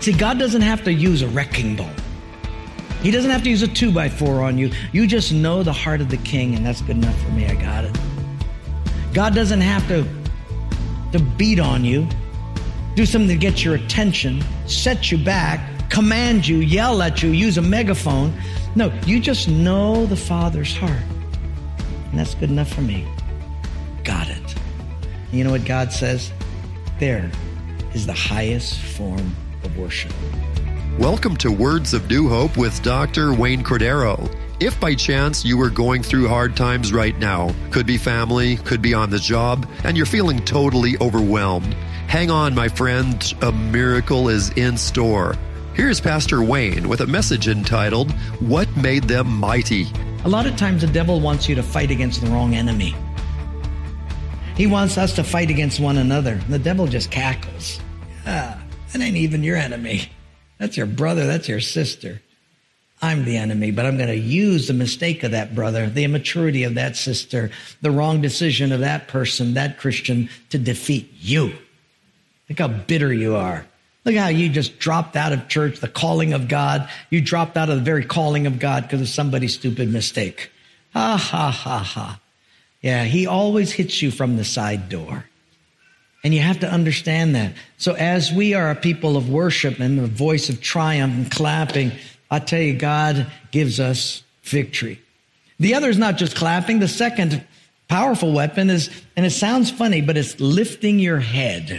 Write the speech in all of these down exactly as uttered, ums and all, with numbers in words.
See, God doesn't have to use a wrecking ball. He doesn't have to use a two by four on you. You just know the heart of the King, and that's good enough for me. I got it. God doesn't have to, to beat on you, do something to get your attention, set you back, command you, yell at you, use a megaphone. No, you just know the Father's heart. And that's good enough for me. Got it. And you know what God says? There is the highest form of worship. Welcome to Words of New Hope with Doctor Wayne Cordero. If by chance you are going through hard times right now, could be family, could be on the job, and you're feeling totally overwhelmed, hang on, my friend, a miracle is in store. Here's Pastor Wayne with a message entitled, What Made Them Mighty? A lot of times the devil wants you to fight against the wrong enemy. He wants us to fight against one another. The devil just cackles. Ah, that ain't even your enemy. That's your brother, that's your sister. I'm the enemy, but I'm going to use the mistake of that brother, the immaturity of that sister, the wrong decision of that person, that Christian, to defeat you. Look how bitter you are. Look how you just dropped out of church, the calling of God. You dropped out of the very calling of God because of somebody's stupid mistake. Ha, ha, ha, ha. Yeah, he always hits you from the side door. And you have to understand that. So as we are a people of worship and the voice of triumph and clapping, I tell you, God gives us victory. The other is not just clapping. The second powerful weapon is, and it sounds funny, but it's lifting your head.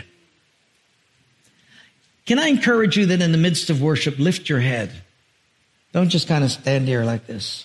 Can I encourage you that in the midst of worship, lift your head? Don't just kind of stand here like this.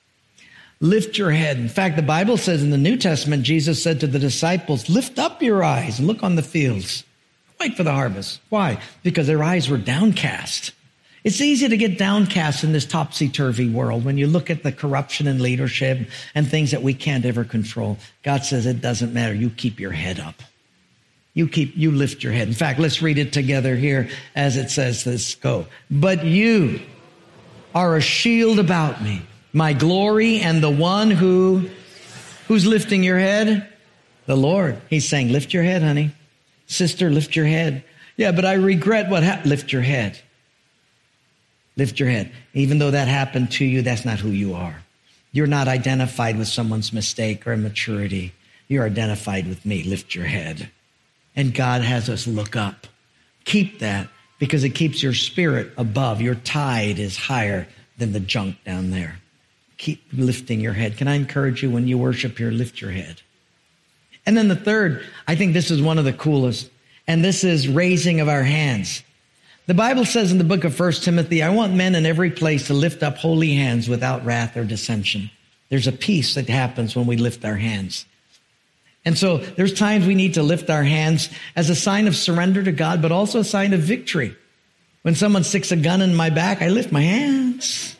Lift your head. In fact, the Bible says in the New Testament, Jesus said to the disciples, lift up your eyes and look on the fields. Wait for the harvest. Why? Because their eyes were downcast. It's easy to get downcast in this topsy-turvy world when you look at the corruption in leadership and things that we can't ever control. God says it doesn't matter. You keep your head up. You keep, you lift your head. In fact, let's read it together here as it says this. Go. But you are a shield about me, my glory, and the one who, who's lifting your head? The Lord. He's saying, lift your head, honey. Sister, lift your head. Yeah, but I regret what happened. Lift your head. Lift your head. Even though that happened to you, that's not who you are. You're not identified with someone's mistake or immaturity. You're identified with me. Lift your head. And God has us look up. Keep that because it keeps your spirit above. Your tide is higher than the junk down there. Keep lifting your head. Can I encourage you when you worship here, lift your head. And then the third, I think this is one of the coolest, and this is raising of our hands. The Bible says in the book of First Timothy, I want men in every place to lift up holy hands without wrath or dissension. There's a peace that happens when we lift our hands. And so there's times we need to lift our hands as a sign of surrender to God, but also a sign of victory. When someone sticks a gun in my back, I lift my hands.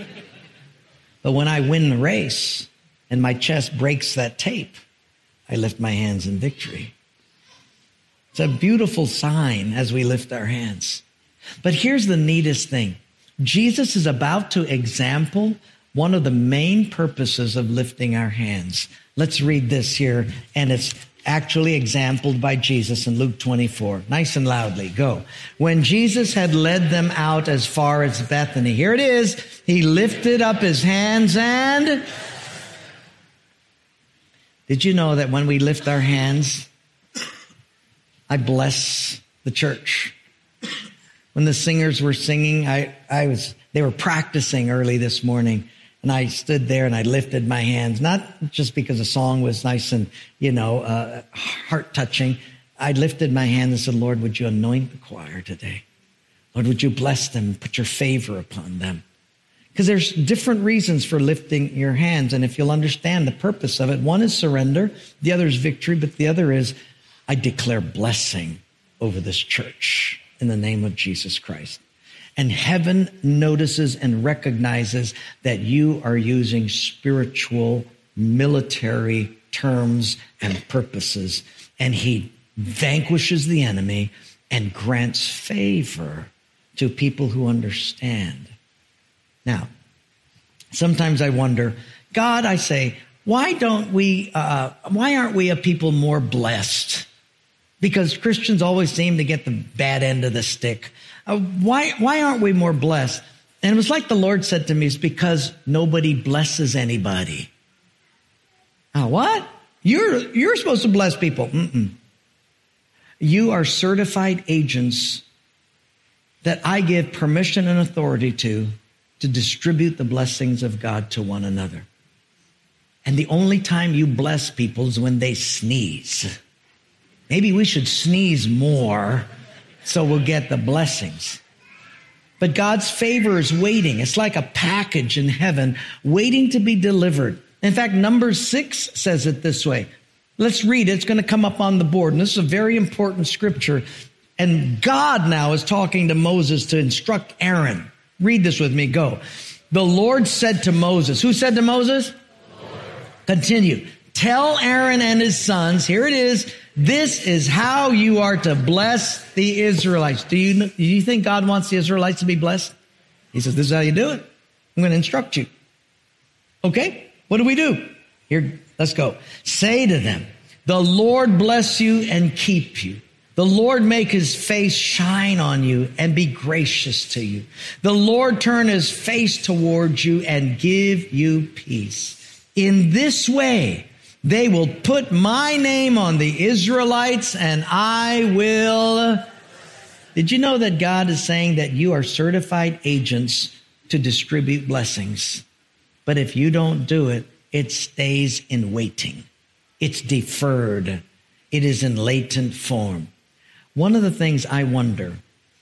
But when I win the race and my chest breaks that tape, I lift my hands in victory. It's a beautiful sign as we lift our hands. But here's the neatest thing. Jesus is about to example one of the main purposes of lifting our hands. Let's read this here, and it's actually exampled by Jesus in Luke twenty-four. Nice and loudly, go. When Jesus had led them out as far as Bethany, here it is, he lifted up his hands and... Did you know that when we lift our hands, I bless the church? When the singers were singing, I, I was, they were practicing early this morning. And I stood there and I lifted my hands, not just because the song was nice and, you know, uh, heart-touching. I lifted my hand and said, Lord, would you anoint the choir today? Lord, would you bless them, put your favor upon them? Because there's different reasons for lifting your hands. And if you'll understand the purpose of it, one is surrender, the other is victory, but the other is I declare blessing over this church in the name of Jesus Christ. And heaven notices and recognizes that you are using spiritual, military terms and purposes. And he vanquishes the enemy and grants favor to people who understand. Now, sometimes I wonder, God, I say, why don't we, uh, why aren't we a people more blessed? Because Christians always seem to get the bad end of the stick. Uh, why, why aren't we more blessed? And it was like the Lord said to me, it's because nobody blesses anybody. Oh, what? You're, you're supposed to bless people. Mm-mm. You are certified agents that I give permission and authority to, to distribute the blessings of God to one another. And the only time you bless people is when they sneeze. Maybe we should sneeze more so we'll get the blessings. But God's favor is waiting. It's like a package in heaven waiting to be delivered. In fact, Numbers six says it this way. Let's read it. It's going to come up on the board. And this is a very important scripture. And God now is talking to Moses to instruct Aaron. Read this with me. Go. The Lord said to Moses. Who said to Moses? Lord. Continue. Tell Aaron and his sons, here it is, this is how you are to bless the Israelites. Do you, do you think God wants the Israelites to be blessed? He says, this is how you do it. I'm going to instruct you. Okay, what do we do? Here, let's go. Say to them, the Lord bless you and keep you. The Lord make his face shine on you and be gracious to you. The Lord turn his face towards you and give you peace. In this way, they will put my name on the Israelites and I will. Did you know that God is saying that you are certified agents to distribute blessings? But if you don't do it, it stays in waiting. It's deferred. It is in latent form. One of the things I wonder,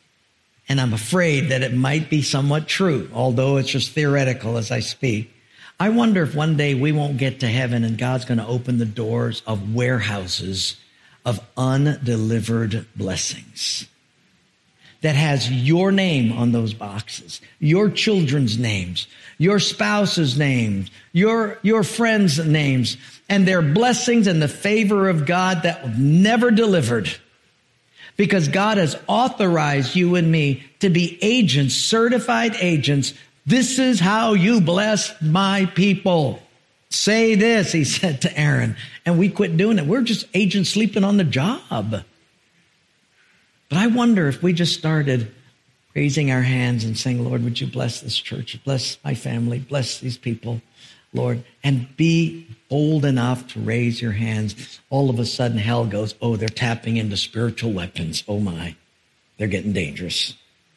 and I'm afraid that it might be somewhat true, although it's just theoretical as I speak, I wonder if one day we won't get to heaven and God's going to open the doors of warehouses of undelivered blessings that has your name on those boxes, your children's names, your spouse's names, your, your friends' names, and their blessings and the favor of God that were never delivered. Because God has authorized you and me to be agents, certified agents. This is how you bless my people. Say this, he said to Aaron. And we quit doing it. We're just agents sleeping on the job. But I wonder if we just started raising our hands and saying, Lord, would you bless this church? Bless my family. Bless these people, Lord. And be bold enough to raise your hands. All of a sudden, hell goes, oh, they're tapping into spiritual weapons. Oh, my. They're getting dangerous.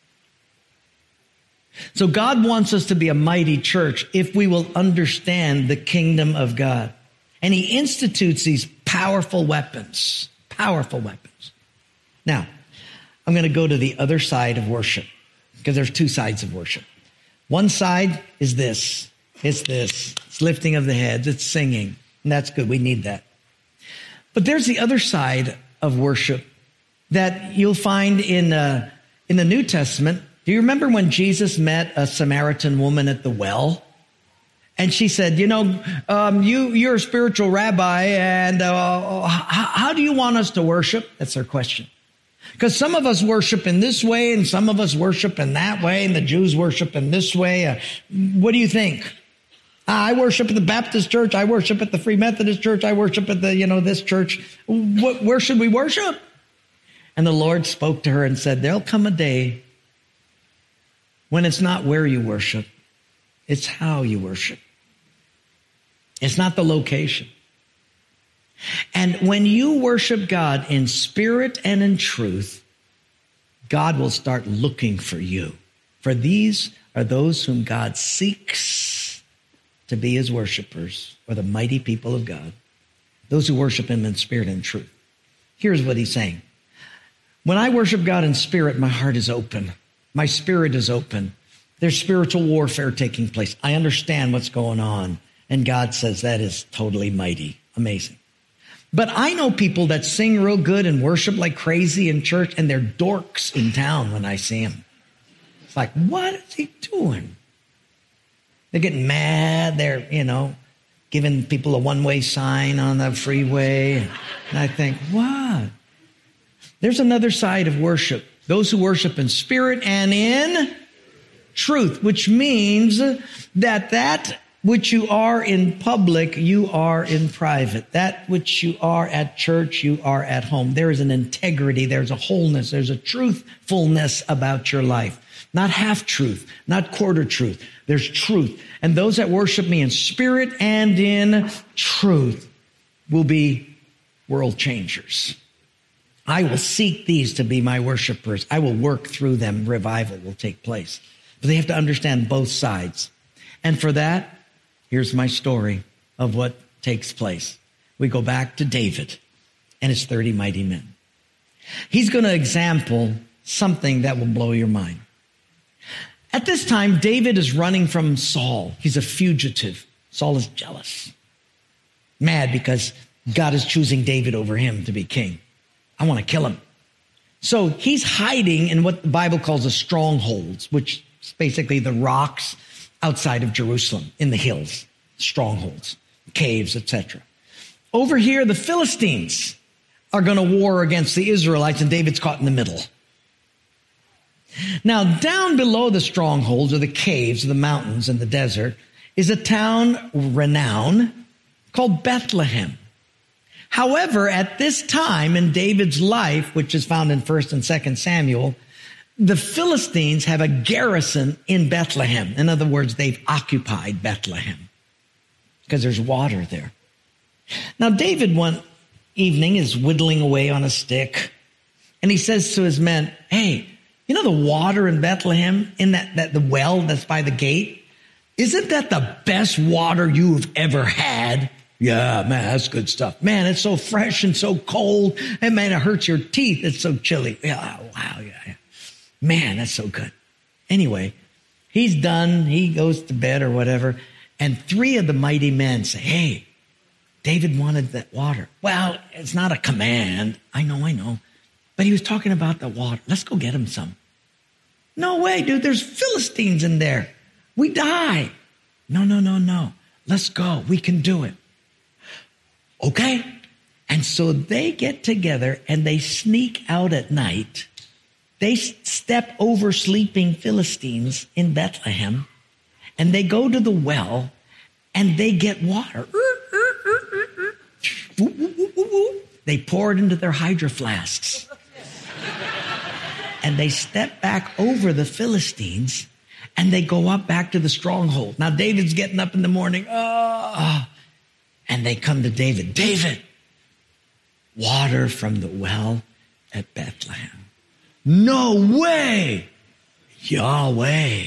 So God wants us to be a mighty church if we will understand the kingdom of God. And he institutes these powerful weapons, powerful weapons. Now, I'm going to go to the other side of worship because there's two sides of worship. One side is this. It's this. It's lifting of the heads. It's singing. And that's good. We need that. But there's the other side of worship that you'll find in, uh, in the New Testament. Do you remember when Jesus met a Samaritan woman at the well? And she said, you know, um, you, you're a spiritual rabbi, and uh, how, how do you want us to worship? That's her question. Because some of us worship in this way, and some of us worship in that way, and the Jews worship in this way. Uh, what do you think? I worship at the Baptist church. I worship at the Free Methodist church. I worship at the, you know, this church. What, where should we worship? And the Lord spoke to her and said, there'll come a day when it's not where you worship, it's how you worship. It's not the location. And when you worship God in spirit and in truth, God will start looking for you. For these are those whom God seeks to be his worshipers, or the mighty people of God, those who worship him in spirit and truth. Here's what he's saying. When I worship God in spirit, my heart is open. My spirit is open. There's spiritual warfare taking place. I understand what's going on. And God says that is totally mighty, amazing. But I know people that sing real good and worship like crazy in church, and they're dorks in town when I see them. It's like, what is he doing? They're getting mad. They're, you know, giving people a one-way sign on the freeway. And I think, what? There's another side of worship. Those who worship in spirit and in truth, which means that that which you are in public, you are in private. That which you are at church, you are at home. There is an integrity, there's a wholeness, there's a truthfulness about your life. Not half truth, not quarter truth. There's truth. And those that worship me in spirit and in truth will be world changers. I will seek these to be my worshipers. I will work through them. Revival will take place. But they have to understand both sides. And for that, here's my story of what takes place. We go back to David and his thirty mighty men. He's going to example something that will blow your mind. At this time, David is running from Saul. He's a fugitive. Saul is jealous, mad because God is choosing David over him to be king. I want to kill him. So he's hiding in what the Bible calls a strongholds, which is basically the rocks outside of Jerusalem, in the hills, strongholds, caves, et cetera. Over here, the Philistines are going to war against the Israelites, and David's caught in the middle. Now, down below the strongholds, or the caves, or the mountains and the desert, is a town renowned called Bethlehem. However, at this time in David's life, which is found in First and Second Samuel, the Philistines have a garrison in Bethlehem. In other words, they've occupied Bethlehem because there's water there. Now, David one evening is whittling away on a stick, and he says to his men, hey, you know the water in Bethlehem, in that, that the well that's by the gate? Isn't that the best water you've ever had? Yeah, man, that's good stuff. Man, it's so fresh and so cold. And man, it hurts your teeth. It's so chilly. Yeah, wow, yeah, yeah. Man, that's so good. Anyway, he's done. He goes to bed or whatever. And three of the mighty men say, hey, David wanted that water. Well, it's not a command. I know, I know. But he was talking about the water. Let's go get him some. No way, dude. There's Philistines in there. We die. No, no, no, no. Let's go. We can do it. Okay. And so they get together and they sneak out at night. They step over sleeping Philistines in Bethlehem, and they go to the well and they get water. They pour it into their hydro flasks. And they step back over the Philistines and they go up back to the stronghold. Now David's getting up in the morning. Oh, and they come to David. David, water from the well at Bethlehem. No way. Yahweh.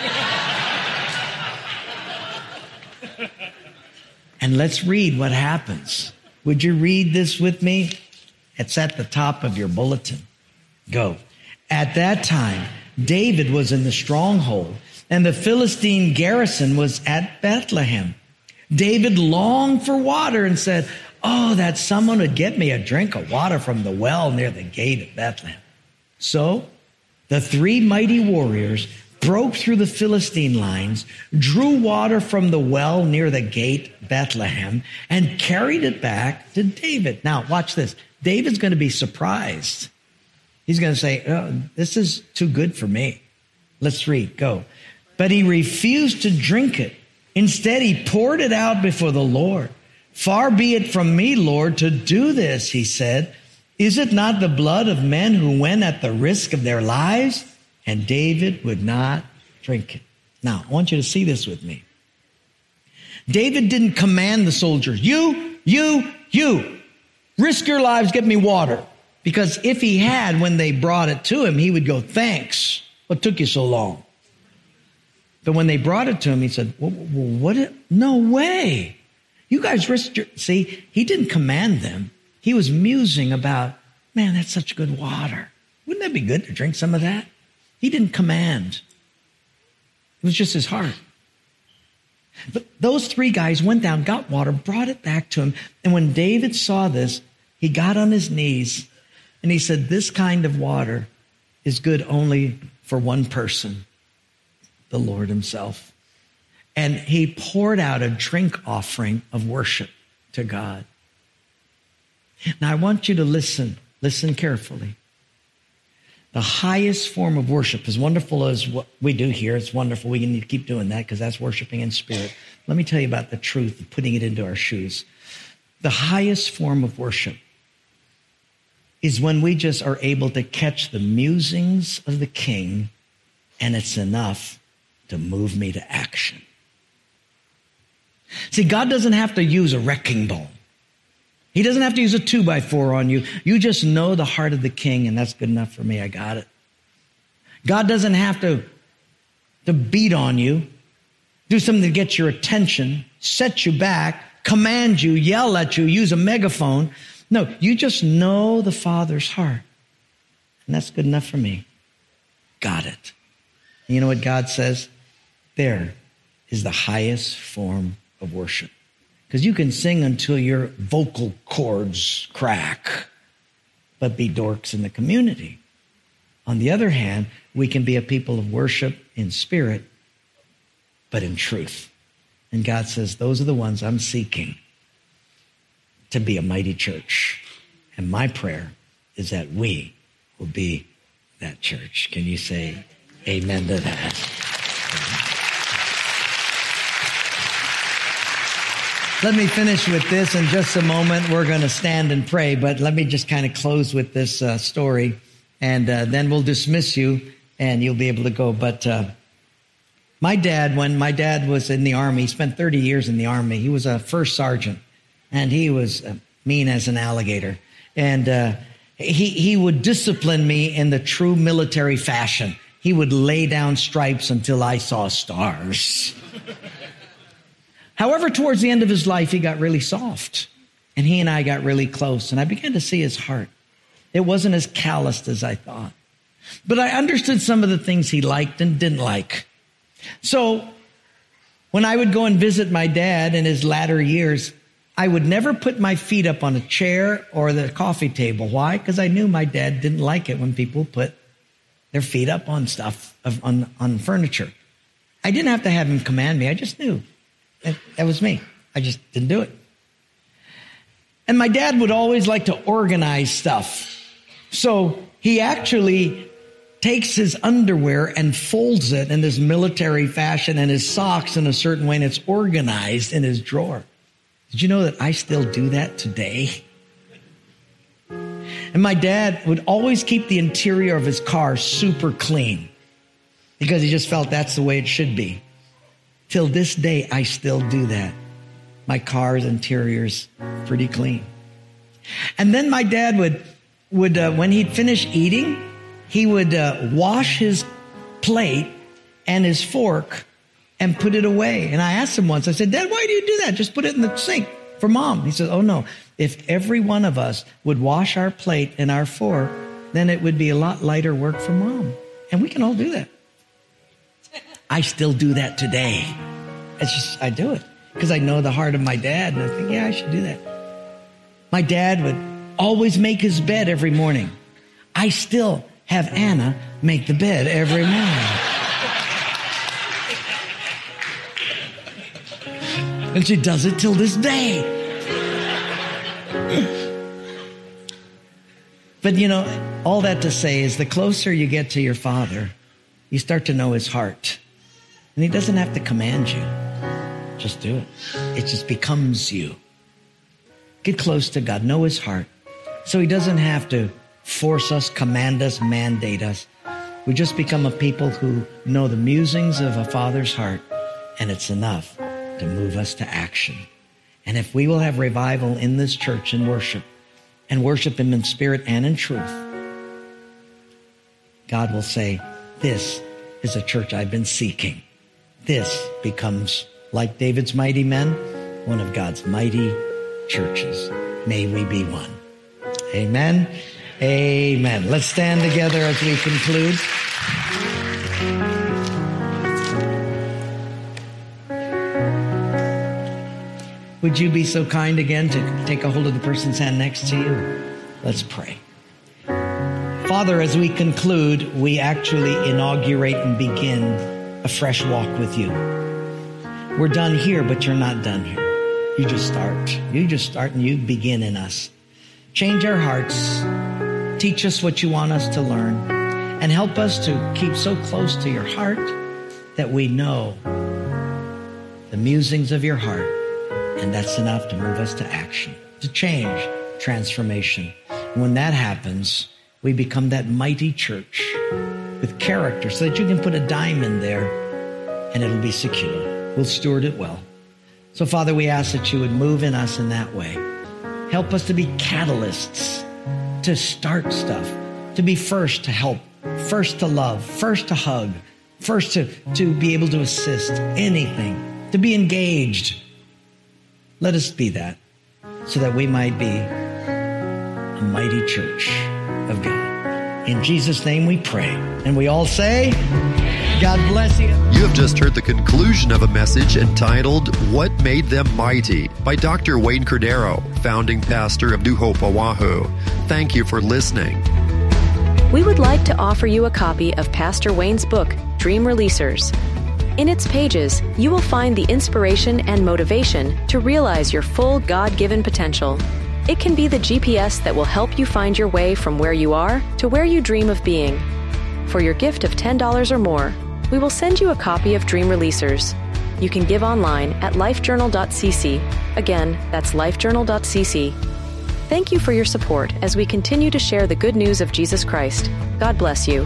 And let's read what happens. Would you read this with me? It's at the top of your bulletin. Go. At that time, David was in the stronghold, and the Philistine garrison was at Bethlehem. David longed for water and said, oh, that someone would get me a drink of water from the well near the gate of Bethlehem. So the three mighty warriors broke through the Philistine lines, drew water from the well near the gate Bethlehem, and carried it back to David. Now, watch this. David's going to be surprised. He's going to say, oh, this is too good for me. Let's read. Go. But he refused to drink it. Instead, he poured it out before the Lord. Far be it from me, Lord, to do this, he said. Is it not the blood of men who went at the risk of their lives? And David would not drink it. Now, I want you to see this with me. David didn't command the soldiers, you, you, you, risk your lives, get me water. Because if he had, when they brought it to him, he would go, thanks. What took you so long? But when they brought it to him, he said, well, what? It, no way. You guys risked your, see, he didn't command them. He was musing about, man, that's such good water. Wouldn't that be good to drink some of that? He didn't command. It was just his heart. But those three guys went down, got water, brought it back to him. And when David saw this, he got on his knees and he said, this kind of water is good only for one person, the Lord himself. And he poured out a drink offering of worship to God. Now I want you to listen, listen carefully. The highest form of worship, as wonderful as what we do here, it's wonderful. We need to keep doing that because that's worshiping in spirit. Let me tell you about the truth of putting it into our shoes. The highest form of worship is when we just are able to catch the musings of the King, and it's enough to move me to action. See, God doesn't have to use a wrecking ball. He doesn't have to use a two by four on you. You just know the heart of the King, and that's good enough for me. I got it. God doesn't have to, to beat on you, do something to get your attention, set you back, command you, yell at you, use a megaphone. No, you just know the Father's heart. And that's good enough for me. Got it. And you know what God says? There is the highest form of worship. Because you can sing until your vocal cords crack, but be dorks in the community. On the other hand, we can be a people of worship in spirit, but in truth. And God says, those are the ones I'm seeking to be a mighty church. And my prayer is that we will be that church. Can you say amen to that? Let me finish with this in just a moment. We're going to stand and pray, but let me just kind of close with this uh, story, and uh, then we'll dismiss you, and you'll be able to go. But uh, my dad, when my dad was in the Army, he spent thirty years in the Army. He was a first sergeant, and he was uh, mean as an alligator. And uh, he, he would discipline me in the true military fashion. He would lay down stripes until I saw stars. However, towards the end of his life, he got really soft, and he and I got really close, and I began to see his heart. It wasn't as calloused as I thought, but I understood some of the things he liked and didn't like. So when I would go and visit my dad in his latter years, I would never put my feet up on a chair or the coffee table. Why? Because I knew my dad didn't like it when people put their feet up on stuff, on, on furniture. I didn't have to have him command me. I just knew. That, that was me. I just didn't do it. And my dad would always like to organize stuff. So he actually takes his underwear and folds it in this military fashion and his socks in a certain way, and it's organized in his drawer. Did you know that I still do that today? And my dad would always keep the interior of his car super clean because he just felt that's the way it should be. Till this day, I still do that. My car's interior's pretty clean. And then my dad would, would uh, when he'd finish eating, he would uh, wash his plate and his fork and put it away. And I asked him once, I said, Dad, why do you do that? Just put it in the sink for Mom. He said, oh no, if every one of us would wash our plate and our fork, then it would be a lot lighter work for Mom. And we can all do that. I still do that today. It's just, I do it because I know the heart of my dad. And I think, yeah, I should do that. My dad would always make his bed every morning. I still have Anna make the bed every morning. And she does it till this day. But you know, all that to say is the closer you get to your Father, you start to know his heart. And he doesn't have to command you. Just do it. It just becomes you. Get close to God. Know his heart. So he doesn't have to force us, command us, mandate us. We just become a people who know the musings of a Father's heart, and it's enough to move us to action. And if we will have revival in this church and worship, and worship him in spirit and in truth, God will say, this is a church I've been seeking. This becomes, like David's mighty men, one of God's mighty churches. May we be one. Amen. Amen. Let's stand together as we conclude. Would you be so kind again to take a hold of the person's hand next to you? Let's pray. Father, as we conclude, we actually inaugurate and begin a fresh walk with you. We're done here, but you're not done here. You just start. You just start and you begin in us. Change our hearts. Teach us what you want us to learn. And help us to keep so close to your heart that we know the musings of your heart. And that's enough to move us to action, to change, transformation. And when that happens, we become that mighty church with character so that you can put a dime in there and it'll be secure. We'll steward it well. So, Father, we ask that you would move in us in that way. Help us to be catalysts, to start stuff, to be first to help, first to love, first to hug, first to, to be able to assist, anything, to be engaged. Let us be that so that we might be a mighty church of God. In Jesus' name we pray. And we all say, God bless you. You have just heard the conclusion of a message entitled, What Made Them Mighty? By Doctor Wayne Cordero, founding pastor of New Hope, Oahu. Thank you for listening. We would like to offer you a copy of Pastor Wayne's book, Dream Releasers. In its pages, you will find the inspiration and motivation to realize your full God-given potential. It can be the G P S that will help you find your way from where you are to where you dream of being. For your gift of ten dollars or more, we will send you a copy of Dream Releasers. You can give online at lifejournal dot c c. Again, that's lifejournal dot c c. Thank you for your support as we continue to share the good news of Jesus Christ. God bless you.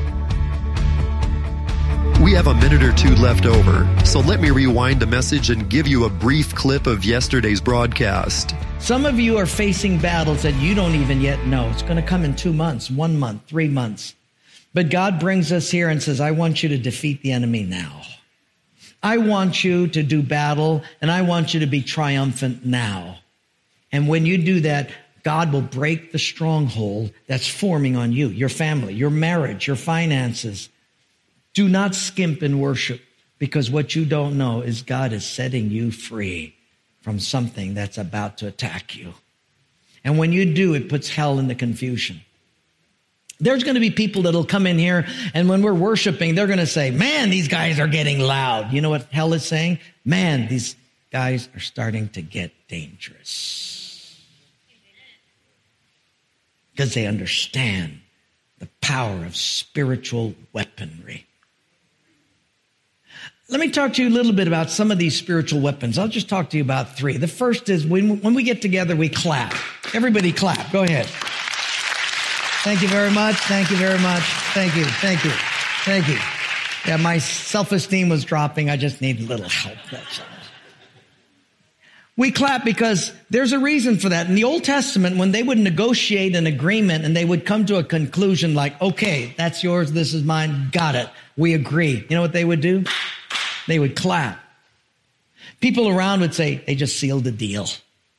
We have a minute or two left over, so let me rewind the message and give you a brief clip of yesterday's broadcast. Some of you are facing battles that you don't even yet know. It's going to come in two months, one month, three months. But God brings us here and says, I want you to defeat the enemy now. I want you to do battle, and I want you to be triumphant now. And when you do that, God will break the stronghold that's forming on you, your family, your marriage, your finances. Do not skimp in worship, because what you don't know is God is setting you free from something that's about to attack you. And when you do, it puts hell into confusion. There's going to be people that'll come in here, and when we're worshiping, they're going to say, man, these guys are getting loud. You know what hell is saying? Man, these guys are starting to get dangerous. Because they understand the power of spiritual weaponry. Let me talk to you a little bit about some of these spiritual weapons. I'll just talk to you about three. The first is when, when we get together, we clap. Everybody clap. Go ahead. Thank you very much. Thank you very much. Thank you. Thank you. Thank you. Yeah, my self-esteem was dropping. I just need a little help. That's all. We clap because there's a reason for that. In the Old Testament, when they would negotiate an agreement and they would come to a conclusion like, okay, that's yours, this is mine, got it, we agree. You know what they would do? They would clap. People around would say, they just sealed the deal.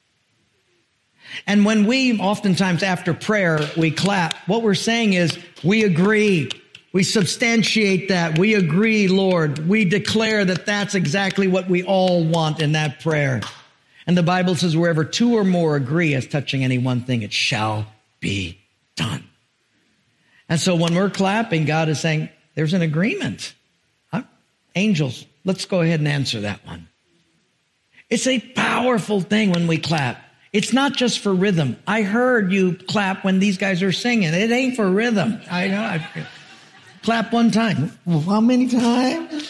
And when we, oftentimes after prayer, we clap, what we're saying is, we agree. We substantiate that. We agree, Lord. We declare that that's exactly what we all want in that prayer. And the Bible says, wherever two or more agree as touching any one thing, it shall be done. And so when we're clapping, God is saying, there's an agreement. Huh? Angels, let's go ahead and answer that one. It's a powerful thing when we clap. It's not just for rhythm. I heard you clap when these guys are singing. It ain't for rhythm. I know. I, clap one time. Well, how many times?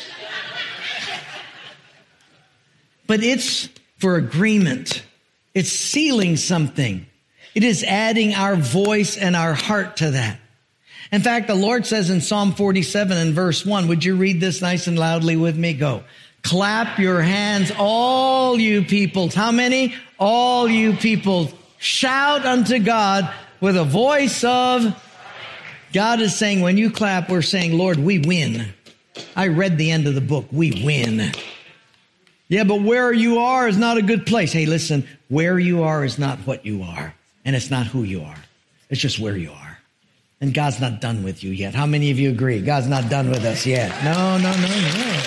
But it's for agreement. It's sealing something. It is adding our voice and our heart to that. In fact, the Lord says in Psalm forty-seven and verse one, would you read this nice and loudly with me? Go. Clap your hands, all you peoples. How many? All you peoples. Shout unto God with a voice of... God is saying, when you clap, we're saying, Lord, we win. I read the end of the book. We win. Yeah, but where you are is not a good place. Hey, listen, where you are is not what you are. And it's not who you are. It's just where you are. And God's not done with you yet. How many of you agree? God's not done with us yet. No, no, no, no.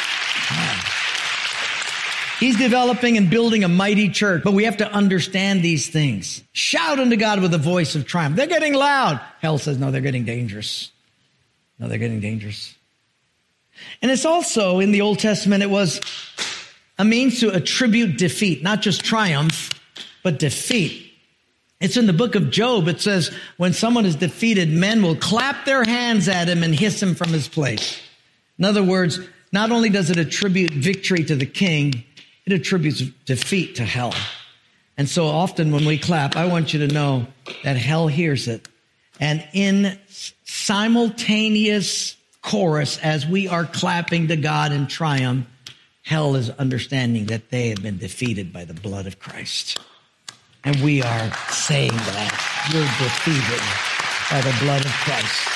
He's developing and building a mighty church, but we have to understand these things. Shout unto God with a voice of triumph. They're getting loud. Hell says, no, they're getting dangerous. No, they're getting dangerous. And it's also, in the Old Testament, it was a means to attribute defeat, not just triumph, but defeat. It's in the book of Job. It says, when someone is defeated, men will clap their hands at him and hiss him from his place. In other words, not only does it attribute victory to the king, it attributes defeat to hell. And so often when we clap, I want you to know that hell hears it. And in simultaneous chorus, as we are clapping to God in triumph, hell is understanding that they have been defeated by the blood of Christ. And we are saying that you're defeated by the blood of Christ.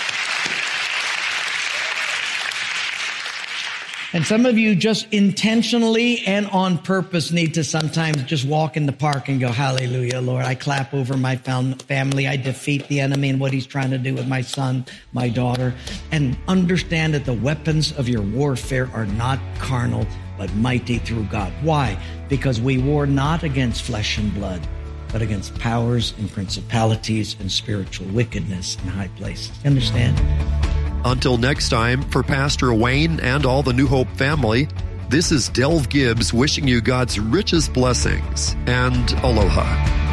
And some of you just intentionally and on purpose need to sometimes just walk in the park and go, hallelujah, Lord. I clap over my family. I defeat the enemy and what he's trying to do with my son, my daughter. And understand that the weapons of your warfare are not carnal, but mighty through God. Why? Because we war not against flesh and blood, but against powers and principalities and spiritual wickedness in high places. Understand? Until next time, for Pastor Wayne and all the New Hope family, this is Delv Gibbs wishing you God's richest blessings and aloha.